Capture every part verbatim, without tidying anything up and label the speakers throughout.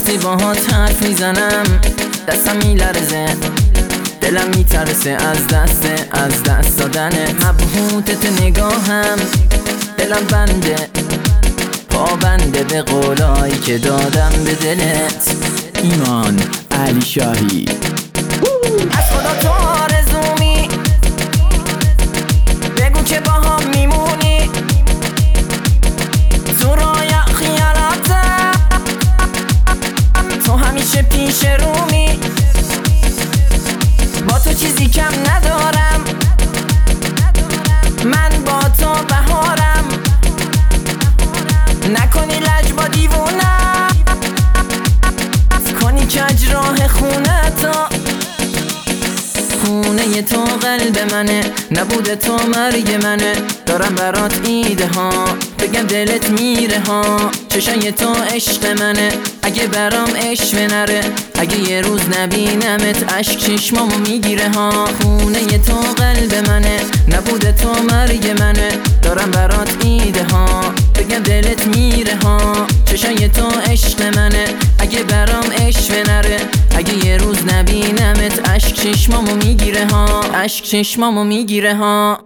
Speaker 1: وقتی باهات حرف میزنم دستم میلرزه، دلم میترسه از دست از دست دادنت. مبهوتت نگاهم، دلم بنده پا بنده به قولایی که دادم به دلت.
Speaker 2: ایمان علی شاهی.
Speaker 1: از خدا تو آرزومی، بگو که با هم میمونی، تو رایا خیالاتم، تو همیشه پیش رومی، با تو چیزی کم ندارم، من با تو بهارم، نکنی لج با دیوونم، کنی کج راه خونه تا خونه تو قلب منه، نبوده تو مرگ منه. دارم برات ایده ها، بگم دلت میره ها، چشای تو عشق منه، اگه برام عشق نره، اگه یه روز نبینمت عشق چشمامو میگیره ها. خونه تو قلب منه، نبوده تو مرگ منه. دارم برات ایده ها، بگم دلت میره ها، چشای تو عشق منه، اگه برام عشق نره، اگه یه روز نبینمت عشق چشمامو میگیره ها، عشق چشمامو میگیره ها.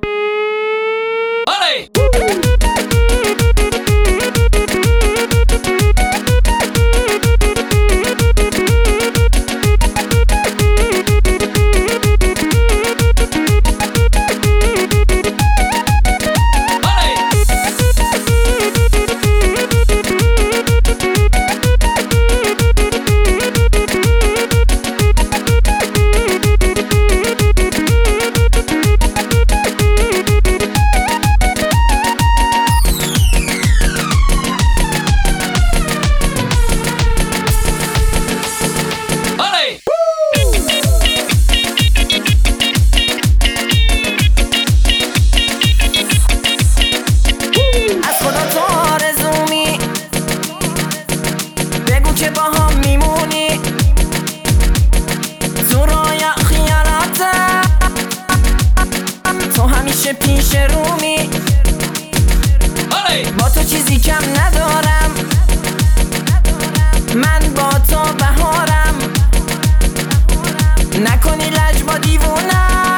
Speaker 1: که با هم میمونی، تو رایا خیالاتم، تو همیشه پیش رومی، با تو چیزی کم ندارم، من با تو بهارم، نکنی لج با دیوونم،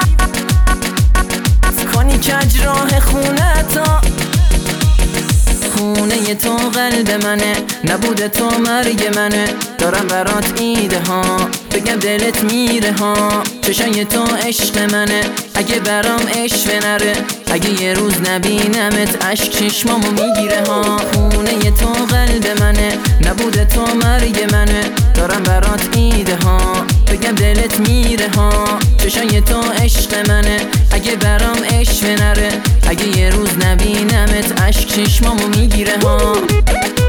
Speaker 1: کنی کج راه خونه تا خونه تو قلب منه، نبوده تو مرگ منه. دارم برات ایده ها، بگم دلت میره ها، چشای تو عشق منه، اگه برام عشق نره، اگه یه روز نبینمت عشق چشمامو میگیره ها. خونه تو قلب منه، نبوده تو مرگ منه. دارم برات ایده ها، بگم دلت میره ها، چشای تو عشق منه، اگه برام عشق نره، اگه یه روز نبینمت عشق چشمامو میگیره ها.